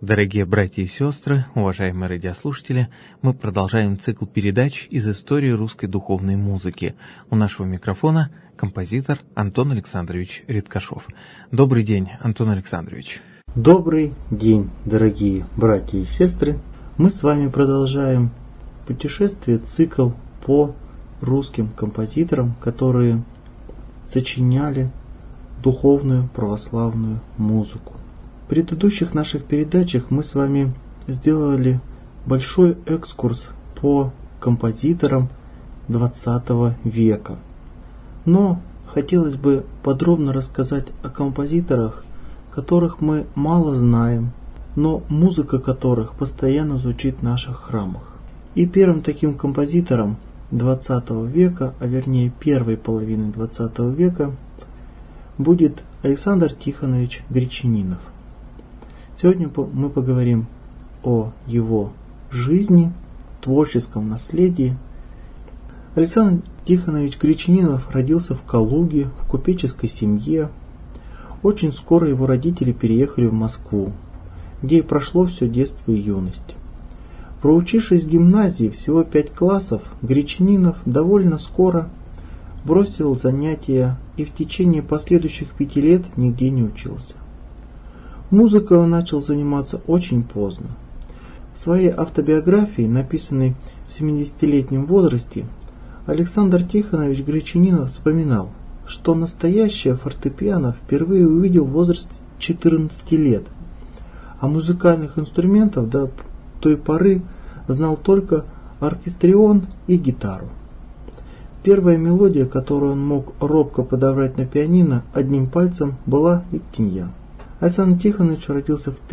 Дорогие братья и сестры, уважаемые радиослушатели, мы продолжаем цикл передач из истории русской духовной музыки. У нашего микрофона композитор Антон Александрович Редкашов. Добрый день, Антон Александрович. Добрый день, дорогие братья и сестры. Мы с вами продолжаем путешествие, цикл по русским композиторам, которые сочиняли духовную православную музыку. В предыдущих наших передачах мы с вами сделали большой экскурс по композиторам XX века. Но хотелось бы подробно рассказать о композиторах, которых мы мало знаем, но музыка которых постоянно звучит в наших храмах. И первым таким композитором XX века, а вернее первой половины XX века, будет Александр Тихонович Гречанинов. Сегодня мы поговорим о его жизни, творческом наследии. Александр Тихонович Гречанинов родился в Калуге, в купеческой семье. Очень скоро его родители переехали в Москву, где и прошло все детство и юность. Проучившись в гимназии всего 5 классов, Гречанинов довольно скоро бросил занятия и в течение последующих 5 лет нигде не учился. Музыкой он начал заниматься очень поздно. В своей автобиографии, написанной в 70-летнем возрасте, Александр Тихонович Гречанинов вспоминал, что настоящее фортепиано впервые увидел в возрасте 14 лет, а музыкальных инструментов до той поры знал только оркестрион и гитару. Первая мелодия, которую он мог робко подобрать на пианино одним пальцем, была «Иктиньян». Александр Тихонович родился в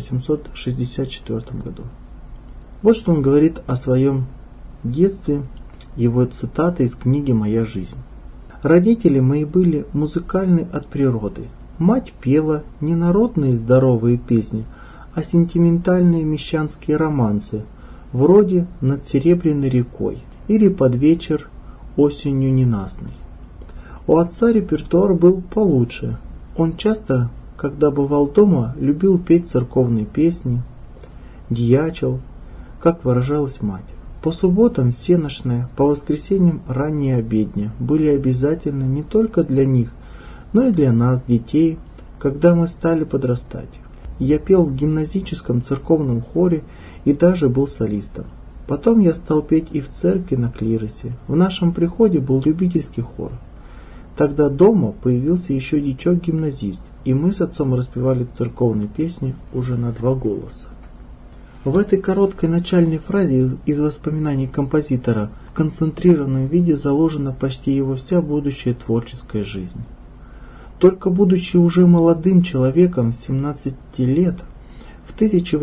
1864 году. Вот что он говорит о своем детстве, его цитаты из книги «Моя жизнь». «Родители мои были музыкальны от природы. Мать пела не народные здоровые песни, а сентиментальные мещанские романсы, вроде «Над Серебряной рекой» или «Под вечер осенью ненастной». У отца репертуар был получше. Он часто, когда бывал дома, любил петь церковные песни, дьячил, как выражалась мать. По субботам всенощная, по воскресеньям ранняя обедня были обязательны не только для них, но и для нас, детей, когда мы стали подрастать. Я пел в гимназическом церковном хоре и даже был солистом. Потом я стал петь и в церкви на клиросе. В нашем приходе был любительский хор. Тогда дома появился еще дичок-гимназист, и мы с отцом распевали церковные песни уже на 2 голоса. В этой короткой начальной фразе из воспоминаний композитора в концентрированном виде заложена почти его вся будущая творческая жизнь. Только будучи уже молодым человеком 17 лет, в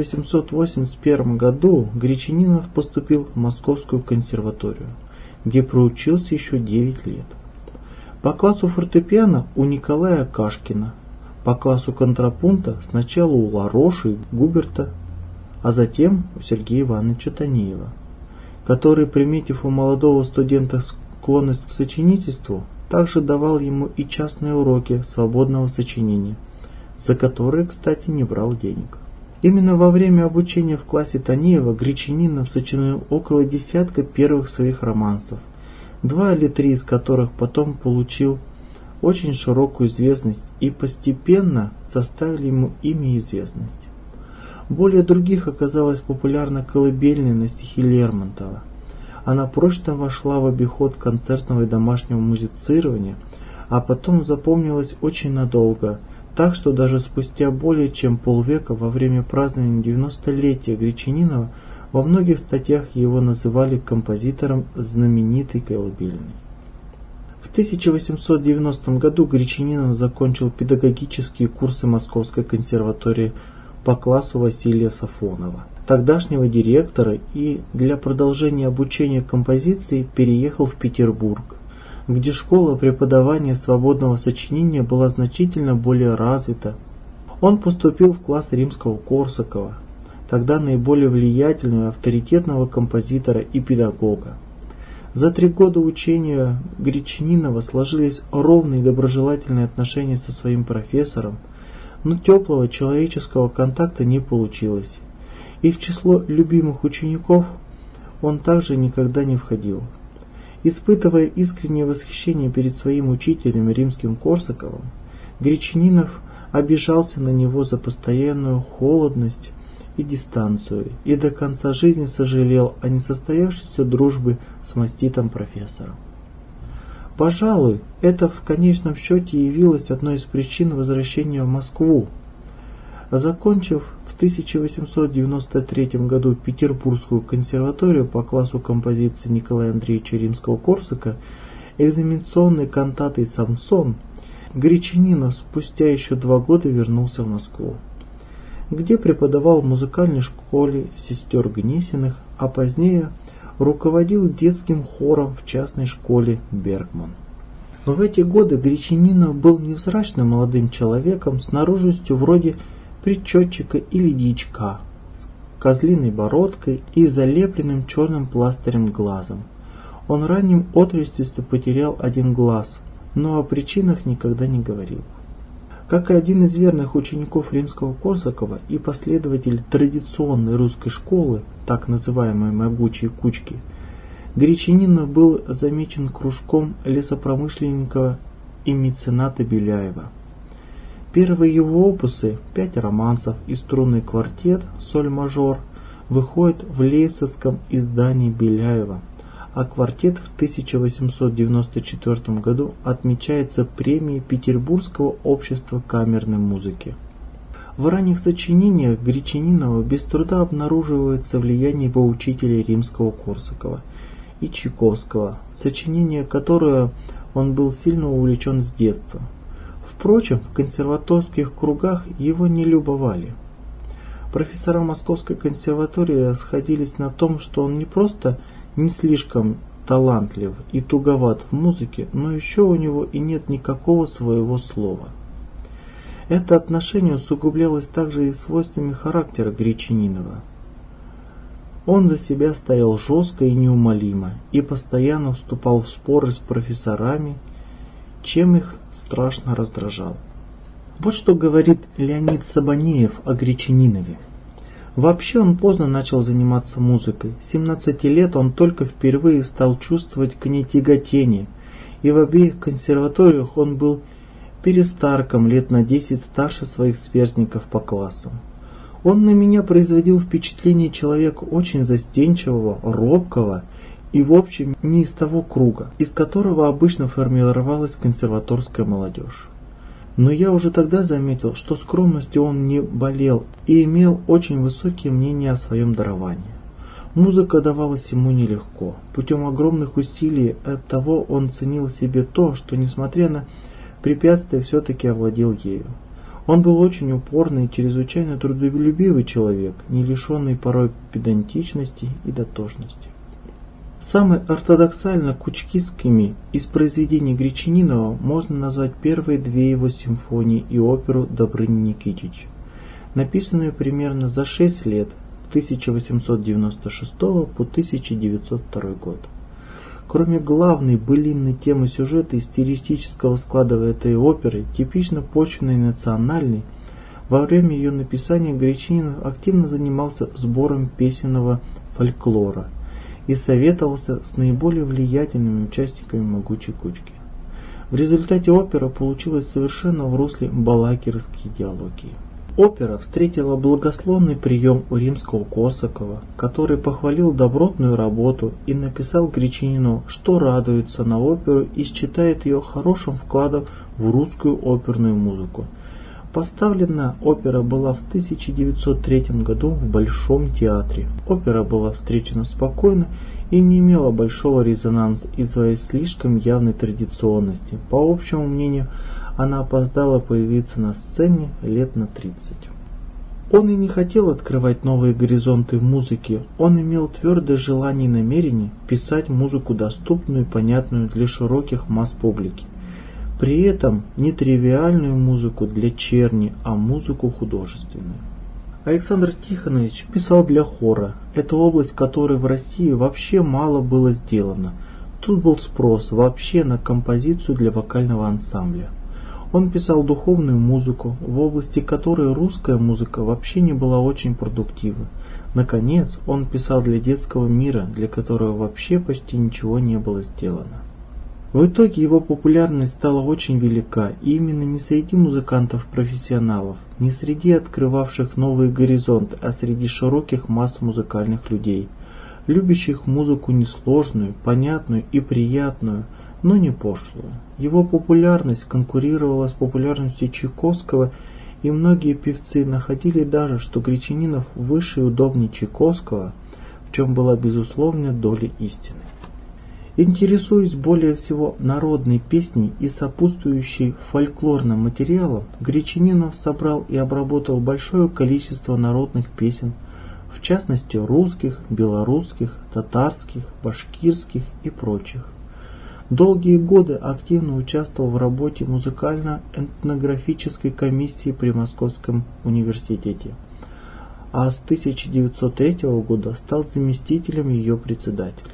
1881 году Гречанинов поступил в Московскую консерваторию, где проучился еще 9 лет. По классу фортепиано у Николая Кашкина, по классу контрапунта сначала у Лароши и Губерта, а затем у Сергея Ивановича Танеева, который, приметив у молодого студента склонность к сочинительству, также давал ему и частные уроки свободного сочинения, за которые, кстати, не брал денег. Именно во время обучения в классе Танеева Гречанинов сочинил около десятка первых своих романсов, 2 или 3 из которых потом получил очень широкую известность и постепенно составили ему имя и известность. Более других оказалась популярна колыбельная на стихи Лермонтова. Она прочно вошла в обиход концертного и домашнего музицирования, а потом запомнилась очень надолго, так что даже спустя более чем полвека во время празднования 90-летия Гречанинова во многих статьях его называли композитором знаменитой колыбельной. В 1890 году Гречанинов закончил педагогические курсы Московской консерватории по классу Василия Сафонова, тогдашнего директора, и для продолжения обучения композиции переехал в Петербург, где школа преподавания свободного сочинения была значительно более развита. Он поступил в класс Римского-Корсакова, тогда наиболее влиятельного и авторитетного композитора и педагога. За 3 года учения Гречанинова сложились ровные и доброжелательные отношения со своим профессором, но теплого человеческого контакта не получилось, и в число любимых учеников он также никогда не входил. Испытывая искреннее восхищение перед своим учителем Римским-Корсаковым, Гречанинов обижался на него за постоянную холодность и дистанцию и до конца жизни сожалел о несостоявшейся дружбе с маститым профессором. Пожалуй, это в конечном счете явилось одной из причин возвращения в Москву. Закончив в 1893 году Петербургскую консерваторию по классу композиции Николая Андреевича Римского-Корсака экзаменационной кантатой «Самсон», Гречанинов спустя еще 2 года вернулся в Москву, где преподавал в музыкальной школе сестер Гнесиных, а позднее руководил детским хором в частной школе «Бергман». В эти годы Гречанинов был невзрачным молодым человеком с наружностью вроде причетчика или дьячка, с козлиной бородкой и залепленным черным пластырем глазом. Он в раннем отрочестве потерял один глаз, но о причинах никогда не говорил. Как и один из верных учеников Римского-Корсакова и последователь традиционной русской школы, так называемой «могучей кучки», Гречанинов был замечен кружком лесопромышленника и мецената Беляева. Первые его опусы, 5 романсов и струнный квартет «Соль-мажор» выходят в лейпцигском издании Беляева, а квартет в 1894 году отмечается премией Петербургского общества камерной музыки. В ранних сочинениях Гречанинова без труда обнаруживается влияние его учителя Римского-Корсакова и Чайковского, сочинение которое он был сильно увлечен с детства. Впрочем, в консерваторских кругах его не любовали. Профессора Московской консерватории сходились на том, что он не просто не слишком талантлив и туговат в музыке, но еще у него и нет никакого своего слова. Это отношение усугублялось также и свойствами характера Гречанинова. Он за себя стоял жестко и неумолимо и постоянно вступал в споры с профессорами, чем их страшно раздражал. Вот что говорит Леонид Сабанеев о Гречанинове. Вообще он поздно начал заниматься музыкой. С 17 лет он только впервые стал чувствовать к ней тяготение, и в обеих консерваториях он был перестарком лет на 10 старше своих сверстников по классам. Он на меня производил впечатление человека очень застенчивого, робкого и в общем не из того круга, из которого обычно формировалась консерваторская молодежь. Но я уже тогда заметил, что скромностью он не болел и имел очень высокие мнения о своем даровании. Музыка давалась ему нелегко. Путем огромных усилий оттого он ценил в себе то, что, несмотря на препятствия, все-таки овладел ею. Он был очень упорный и чрезвычайно трудолюбивый человек, не лишенный порой педантичности и дотошности. Самой ортодоксально кучкистскими из произведений Гречанинова можно назвать первые 2 его симфонии и оперу «Добрыня Никитич», написанную примерно за 6 лет с 1896 по 1902 год. Кроме главной былинной темы сюжета и стилистического склада этой оперы, типично почвенной и национальной, во время ее написания Гречанинов активно занимался сбором песенного фольклора и советовался с наиболее влиятельными участниками «Могучей кучки». В результате опера получилась совершенно в русле балакирской идеологии. Опера встретила благосклонный прием у Римского-Корсакова, который похвалил добротную работу и написал Гречанину, что радуется на оперу и считает ее хорошим вкладом в русскую оперную музыку. Поставлена опера была в 1903 году в Большом театре. Опера была встречена спокойно и не имела большого резонанса из-за своей слишком явной традиционности. По общему мнению, она опоздала появиться на сцене лет на 30. Он и не хотел открывать новые горизонты в музыке, он имел твердое желание и намерение писать музыку доступную и понятную для широких масс публики. При этом не тривиальную музыку для черни, а музыку художественную. Александр Тихонович писал для хора, это область, в которой в России вообще мало было сделано. Тут был спрос вообще на композицию для вокального ансамбля. Он писал духовную музыку, в области которой русская музыка вообще не была очень продуктивна. Наконец, он писал для детского мира, для которого вообще почти ничего не было сделано. В итоге его популярность стала очень велика, и именно не среди музыкантов-профессионалов, не среди открывавших новые горизонты, а среди широких масс музыкальных людей, любящих музыку несложную, понятную и приятную, но не пошлую. Его популярность конкурировала с популярностью Чайковского, и многие певцы находили даже, что Гречанинов выше и удобнее Чайковского, в чем была безусловная доля истины. Интересуясь более всего народной песней и сопутствующей фольклорным материалом, Гречанинов собрал и обработал большое количество народных песен, в частности русских, белорусских, татарских, башкирских и прочих. Долгие годы активно участвовал в работе музыкально-этнографической комиссии при Московском университете, а с 1903 года стал заместителем ее председателя.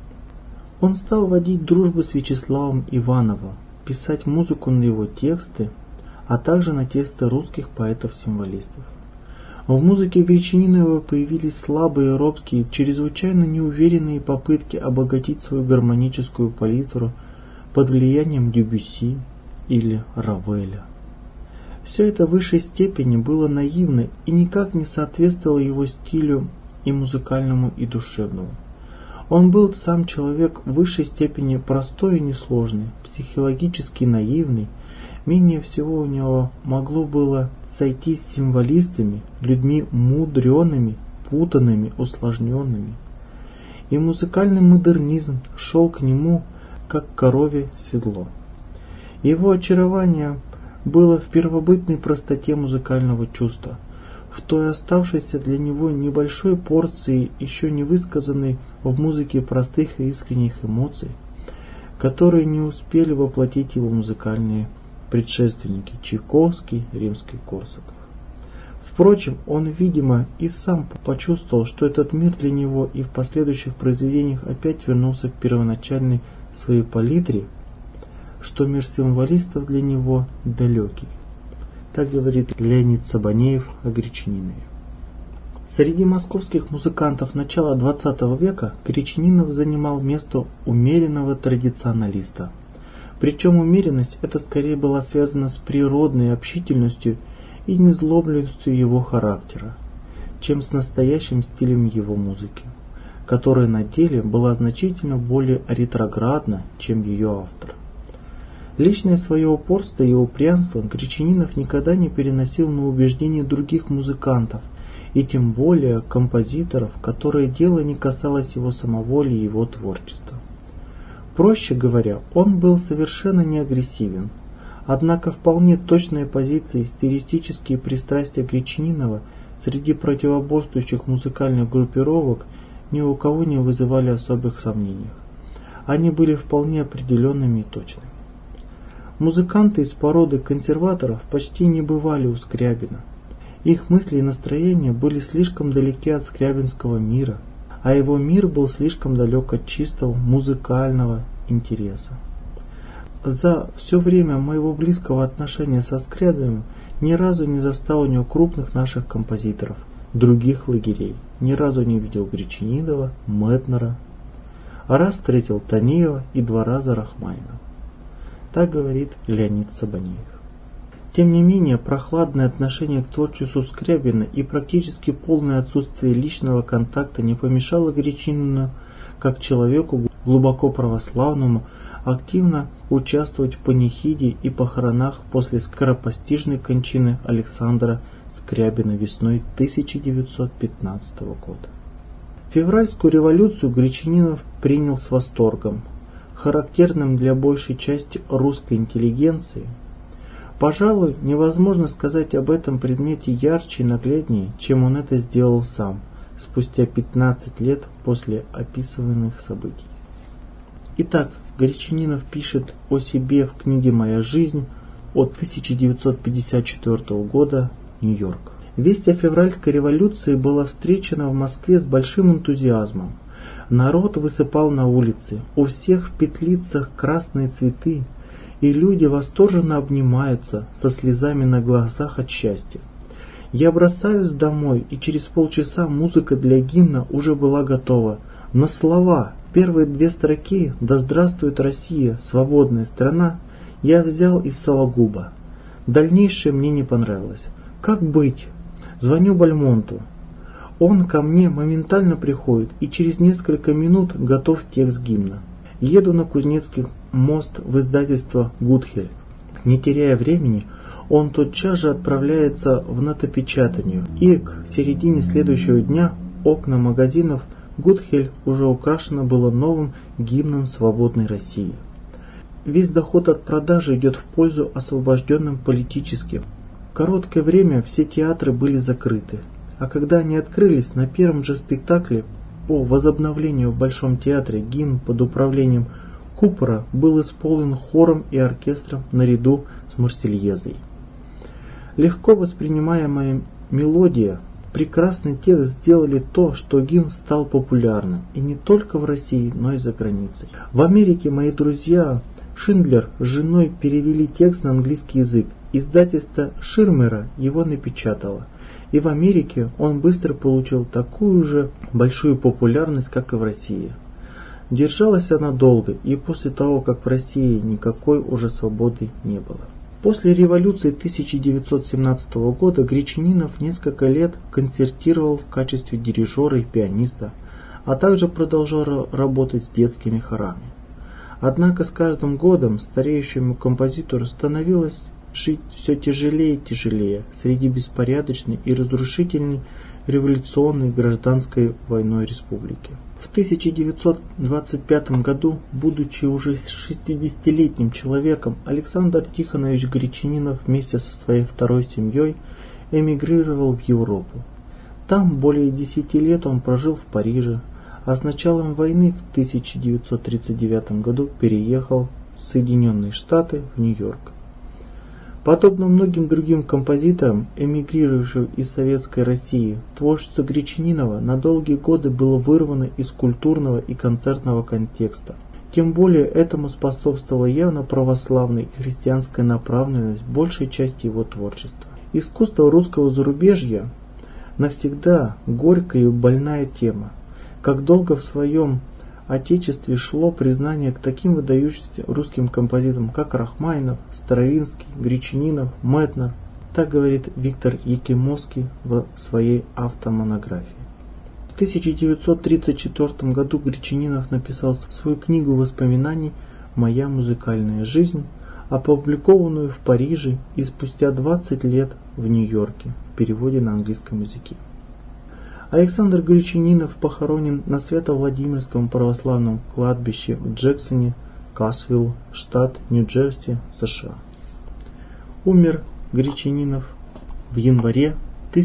Он стал водить дружбу с Вячеславом Ивановым, писать музыку на его тексты, а также на тексты русских поэтов-символистов. В музыке Гречанинова появились слабые, робкие, чрезвычайно неуверенные попытки обогатить свою гармоническую палитру под влиянием Дебюсси или Равеля. Все это в высшей степени было наивно и никак не соответствовало его стилю и музыкальному, и душевному. Он был сам человек в высшей степени простой и несложный, психологически наивный. Менее всего у него могло было сойтись с символистами, людьми мудреными, путанными, усложненными. И музыкальный модернизм шел к нему, как корове седло. Его очарование было в первобытной простоте музыкального чувства, в той оставшейся для него небольшой порции, еще не высказанной в музыке простых и искренних эмоций, которые не успели воплотить его музыкальные предшественники Чайковский, Римский-Корсаков. Впрочем, он, видимо, и сам почувствовал, что этот мир для него и в последующих произведениях опять вернулся к первоначальной своей палитре, что мир символистов для него далекий. Так говорит Леонид Сабанеев о Гречанинове. Среди московских музыкантов начала XX века Гречанинов занимал место умеренного традиционалиста. Причем умеренность эта скорее была связана с природной общительностью и незлобленностью его характера, чем с настоящим стилем его музыки, которая на деле была значительно более ретроградна, чем ее автор. Личное свое упорство и упрямство Гречанинов никогда не переносил на убеждения других музыкантов, и тем более композиторов, которые дело не касалось его самого или его творчества. Проще говоря, он был совершенно не агрессивен, однако вполне точные позиции и стилистические пристрастия Гречанинова среди противоборствующих музыкальных группировок ни у кого не вызывали особых сомнений. Они были вполне определенными и точными. Музыканты из породы консерваторов почти не бывали у Скрябина. Их мысли и настроения были слишком далеки от скрябинского мира, а его мир был слишком далек от чистого музыкального интереса. За все время моего близкого отношения со Скрябиным ни разу не застал у него крупных наших композиторов, других лагерей, ни разу не видел Гречанинова, Мэтнера, а раз встретил Танеева и 2 раза Рахманинова. Так говорит Леонид Сабанеев. Тем не менее, прохладное отношение к творчеству Скрябина и практически полное отсутствие личного контакта не помешало Гречанину, как человеку глубоко православному, активно участвовать в панихиде и похоронах после скоропостижной кончины Александра Скрябина весной 1915 года. Февральскую революцию Гречанинов принял с восторгом, характерным для большей части русской интеллигенции. Пожалуй, невозможно сказать об этом предмете ярче и нагляднее, чем он это сделал сам, спустя 15 лет после описываемых событий. Итак, Гречанинов пишет о себе в книге «Моя жизнь» от 1954 года, Нью-Йорк. Весть о февральской революции была встречена в Москве с большим энтузиазмом. Народ высыпал на улицы, у всех в петлицах красные цветы, и люди восторженно обнимаются со слезами на глазах от счастья. Я бросаюсь домой, и через полчаса музыка для гимна уже была готова. На слова, первые 2 строки «Да здравствует Россия, свободная страна» я взял из Сологуба. Дальнейшее мне не понравилось. Как быть? Звоню Бальмонту. Он ко мне моментально приходит, и через несколько минут готов текст гимна. Еду на Кузнецкий мост в издательство «Гудхель». Не теряя времени, он тотчас же отправляется в нотопечатанию, и к середине следующего дня окна магазинов Гудхель уже украшено было новым гимном свободной России. Весь доход от продажи идет в пользу освобожденным политически. Короткое время все театры были закрыты, а когда они открылись, на первом же спектакле по возобновлению в Большом театре гимн под управлением Купера был исполнен хором и оркестром наряду с Марсельезой. Легко воспринимаемая мелодия, прекрасный текст сделали то, что гимн стал популярным, и не только в России, но и за границей. В Америке мои друзья Шиндлер с женой перевели текст на английский язык, издательство Ширмера его напечатало, и в Америке он быстро получил такую же большую популярность, как и в России. Держалась она долго, и после того, как в России никакой уже свободы не было. После революции 1917 года Гречанинов несколько лет концертировал в качестве дирижера и пианиста, а также продолжал работать с детскими хорами. Однако с каждым годом стареющему композитору становилось жить все тяжелее и тяжелее среди беспорядочной и разрушительной революционной гражданской войной республики. В 1925 году, будучи уже 60-летним человеком, Александр Тихонович Гречанинов вместе со своей второй семьей эмигрировал в Европу. Там более 10 лет он прожил в Париже, а с началом войны в 1939 году переехал в Соединенные Штаты, в Нью-Йорк. Подобно многим другим композиторам, эмигрировавшим из Советской России, творчество Гречанинова на долгие годы было вырвано из культурного и концертного контекста. Тем более этому способствовала явно православная и христианская направленность большей части его творчества. Искусство русского зарубежья навсегда горькая и больная тема. Как долго в своем Отечестве шло признание к таким выдающимся русским композиторам, как Рахманинов, Стравинский, Гречанинов, Мэтнер, так говорит Виктор Якимовский в своей автомонографии. В 1934 году Гречанинов написал свою книгу воспоминаний «Моя музыкальная жизнь», опубликованную в Париже и спустя 20 лет в Нью-Йорке в переводе на английском языке. Александр Гречанинов похоронен на Свято-Владимирском православном кладбище в Джексоне, Касвилл, штат Нью-Джерси, США. Умер Гречанинов в январе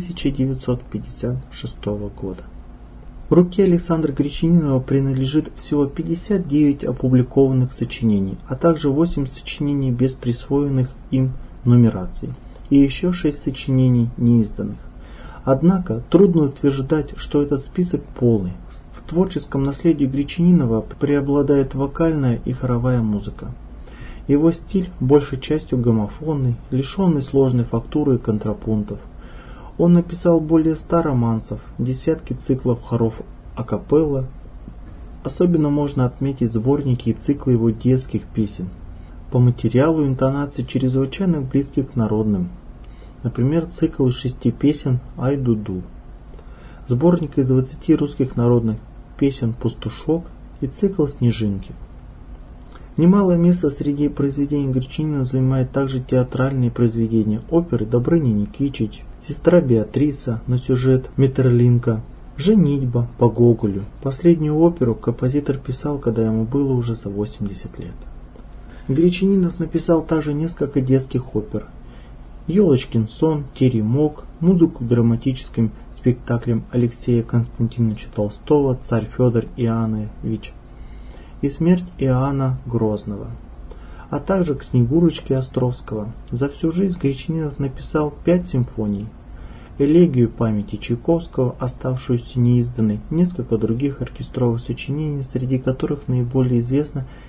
1956 года. В руке Александра Гречанинова принадлежит всего 59 опубликованных сочинений, а также 8 сочинений без присвоенных им нумераций и еще 6 сочинений неизданных. Однако трудно утверждать, что этот список полный. В творческом наследии Гречанинова преобладает вокальная и хоровая музыка. Его стиль большей частью гомофонный, лишенный сложной фактуры и контрапунктов. Он написал более 100 романсов, десятки циклов хоров акапелла. Особенно можно отметить сборники и циклы его детских песен. По материалу и интонации чрезвычайно близки к народным. Например, цикл из 6 песен «Ай-ду-ду», сборник из 20 русских народных песен «Пастушок» и цикл «Снежинки». Немалое место среди произведений Гречанинова занимает также театральные произведения, оперы «Добрыня Никитич», «Сестра Беатриса» на сюжет Метерлинка, «Женитьба» по Гоголю. Последнюю оперу композитор писал, когда ему было уже за 80 лет. Гречанинов написал также несколько детских опер: «Елочкин сон», «Теремок», музыку к драматическим спектаклям Алексея Константиновича Толстого «Царь Федор Иоаннович» и «Смерть Иоанна Грозного», а также к «Снегурочке» Островского. За всю жизнь Гречанинов написал 5 симфоний, элегию памяти Чайковского, оставшуюся неизданной, несколько других оркестровых сочинений, среди которых наиболее известна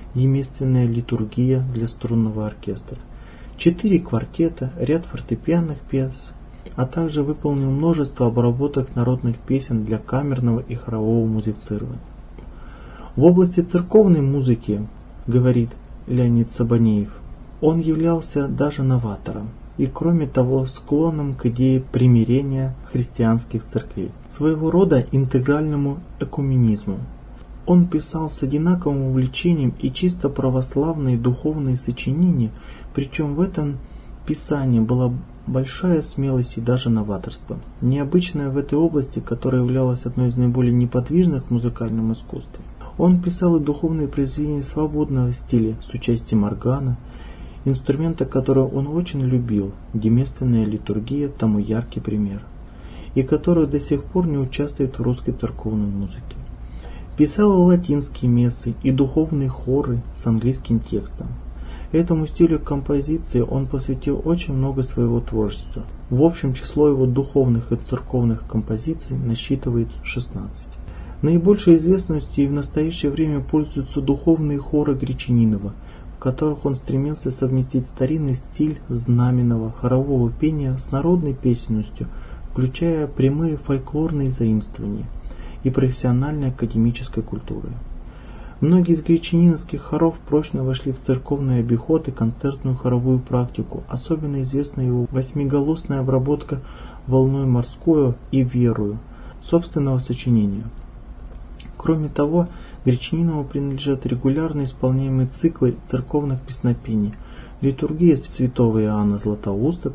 деместственная литургия для струнного оркестра, 4 квартета, ряд фортепианных пьес, а также выполнил множество обработок народных песен для камерного и хорового музицирования. В области церковной музыки, говорит Леонид Сабанеев, он являлся даже новатором и, кроме того, склонным к идее примирения христианских церквей, своего рода интегральному экуменизму. Он писал с одинаковым увлечением и чисто православные духовные сочинения, причем в этом писании была большая смелость и даже новаторство, необычное в этой области, которая являлась одной из наиболее неподвижных в музыкальном искусстве. Он писал и духовные произведения свободного стиля с участием органа, инструмента, который он очень любил, деместственная литургия тому яркий пример, и который до сих пор не участвует в русской церковной музыке. Писал и латинские мессы, и духовные хоры с английским текстом. Этому стилю композиции он посвятил очень много своего творчества. В общем, число его духовных и церковных композиций насчитывает 16. Наибольшей известностью и в настоящее время пользуются духовные хоры Гречанинова, в которых он стремился совместить старинный стиль знаменного хорового пения с народной песенностью, включая прямые фольклорные заимствования и профессиональной академической культуры. Многие из гречаниновских хоров прочно вошли в церковный обиход и концертную хоровую практику. Особенно известна его восьмиголосная обработка «Волной морскою» и «Верою» собственного сочинения. Кроме того, Гречанинову принадлежат регулярно исполняемые циклы церковных песнопений «Литургия святого Иоанна Златоуста»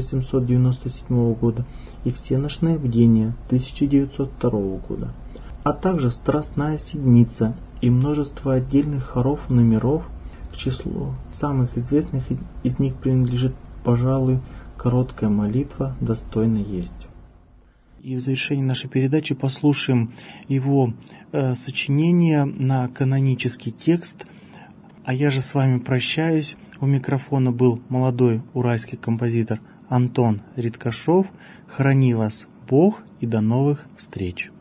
1897 года и «Всеношное бдение» 1902 года, а также «Страстная седмица» и множество отдельных хоров и номеров. К числу самых известных из них принадлежит, пожалуй, «Короткая молитва достойна есть». И в завершении нашей передачи послушаем его сочинение на канонический текст. А я же с вами прощаюсь. У микрофона был молодой уральский композитор Антон Риткашов. Храни вас Бог и до новых встреч.